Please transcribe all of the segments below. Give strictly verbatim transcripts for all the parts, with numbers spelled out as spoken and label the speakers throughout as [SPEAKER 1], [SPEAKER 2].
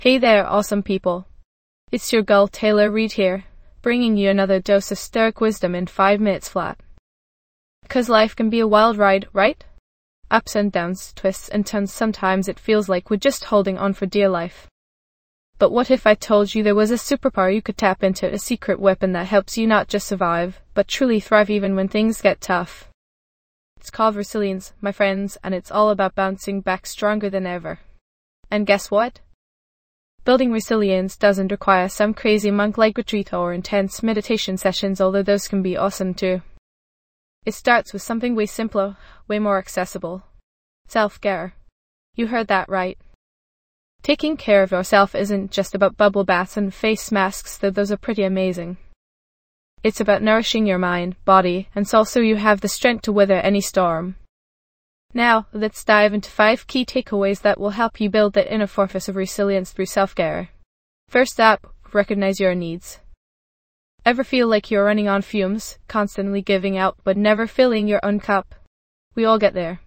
[SPEAKER 1] Hey there, awesome people. It's your girl Taylor Reed here, bringing you another dose of stoic wisdom in five minutes flat. Because life can be a wild ride, right? Ups and downs, twists and turns. Sometimes it feels like we're just holding on for dear life. But what if I told you there was a superpower you could tap into, a secret weapon that helps you not just survive, but truly thrive even when things get tough? It's called resilience, my friends, and it's all about bouncing back stronger than ever. And guess what? Building resilience doesn't require some crazy monk-like retreat or intense meditation sessions, although those can be awesome too. It starts with something way simpler, way more accessible. Self-care. You heard that right. Taking care of yourself isn't just about bubble baths and face masks, though those are pretty amazing. It's about nourishing your mind, body, and soul so you have the strength to weather any storm. Now, let's dive into five key takeaways that will help you build that inner fortress of resilience through self-care. First up, recognize your needs. Ever feel like you're running on fumes, constantly giving out but never filling your own cup? We all get there.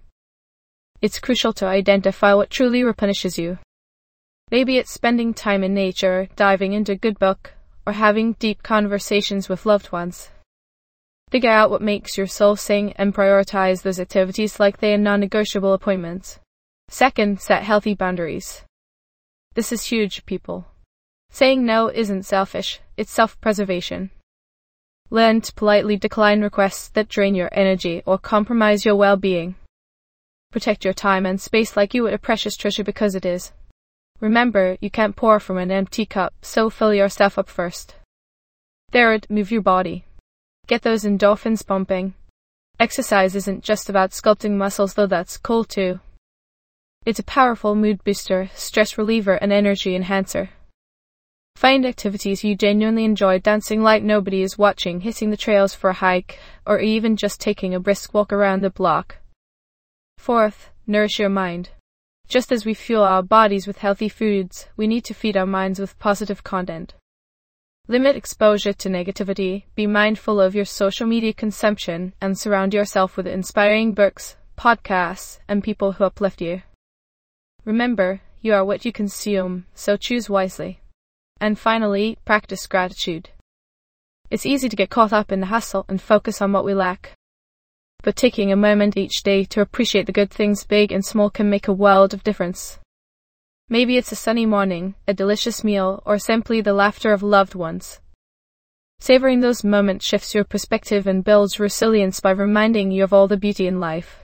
[SPEAKER 1] It's crucial to identify what truly replenishes you. Maybe it's spending time in nature, diving into a good book, or having deep conversations with loved ones. Figure out what makes your soul sing and prioritize those activities like they are non-negotiable appointments. Second, set healthy boundaries. This is huge, people. Saying no isn't selfish, it's self-preservation. Learn to politely decline requests that drain your energy or compromise your well-being. Protect your time and space like you would a precious treasure because it is. Remember, you can't pour from an empty cup, so fill yourself up first. Third, move your body. Get those endorphins pumping. Exercise isn't just about sculpting muscles, though that's cool too. It's a powerful mood booster, stress reliever, and energy enhancer. Find activities you genuinely enjoy, dancing like nobody is watching, hitting the trails for a hike, or even just taking a brisk walk around the block. Fourth, nourish your mind. Just as we fuel our bodies with healthy foods, we need to feed our minds with positive content. Limit exposure to negativity, be mindful of your social media consumption, and surround yourself with inspiring books, podcasts, and people who uplift you. Remember, you are what you consume, so choose wisely. And finally, practice gratitude. It's easy to get caught up in the hustle and focus on what we lack. But taking a moment each day to appreciate the good things, big and small, can make a world of difference. Maybe it's a sunny morning, a delicious meal, or simply the laughter of loved ones. Savoring those moments shifts your perspective and builds resilience by reminding you of all the beauty in life.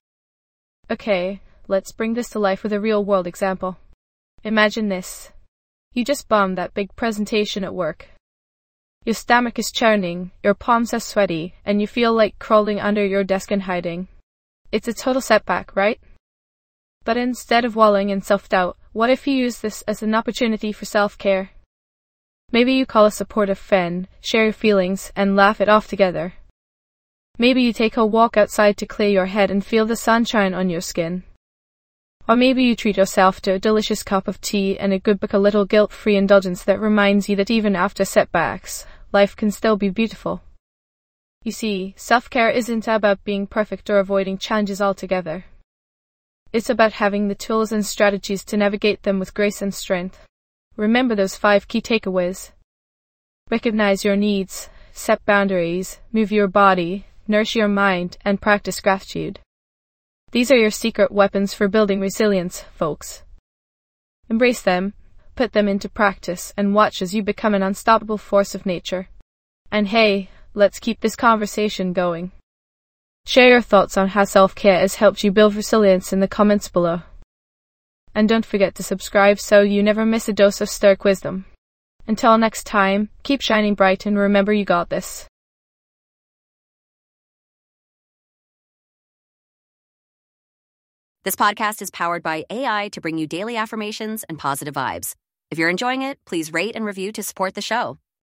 [SPEAKER 1] Okay, let's bring this to life with a real-world example. Imagine this. You just bombed that big presentation at work. Your stomach is churning, your palms are sweaty, and you feel like crawling under your desk and hiding. It's a total setback, right? But instead of wallowing in self-doubt, what if you use this as an opportunity for self-care? Maybe you call a supportive friend, share your feelings, and laugh it off together. Maybe you take a walk outside to clear your head and feel the sunshine on your skin. Or maybe you treat yourself to a delicious cup of tea and a good book, a little guilt-free indulgence that reminds you that even after setbacks, life can still be beautiful. You see, self-care isn't about being perfect or avoiding challenges altogether. It's about having the tools and strategies to navigate them with grace and strength. Remember those five key takeaways. Recognize your needs, set boundaries, move your body, nourish your mind, and practice gratitude. These are your secret weapons for building resilience, folks. Embrace them, put them into practice, and watch as you become an unstoppable force of nature. And hey, let's keep this conversation going. Share your thoughts on how self-care has helped you build resilience in the comments below. And don't forget to subscribe so you never miss a dose of stoic wisdom. Until next time, keep shining bright and remember you got this.
[SPEAKER 2] This podcast is powered by A I to bring you daily affirmations and positive vibes. If you're enjoying it, please rate and review to support the show.